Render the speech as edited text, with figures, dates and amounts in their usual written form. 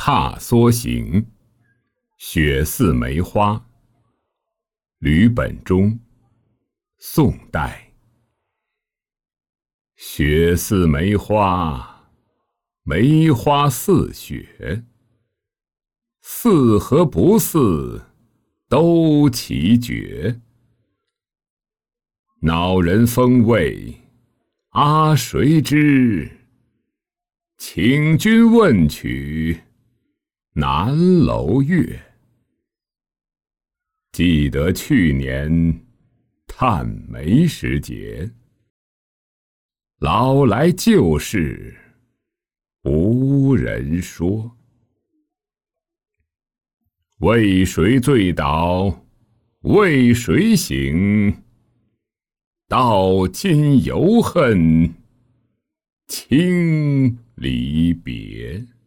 踏梭行，雪似梅花。吕本中，宋代。雪似梅花，梅花似雪，似和不似，都奇绝。恼人风味，谁知？请君问取，南楼月。记得去年探梅时节，老来旧事无人说。为谁醉倒？为谁醒？到今犹恨，轻离别。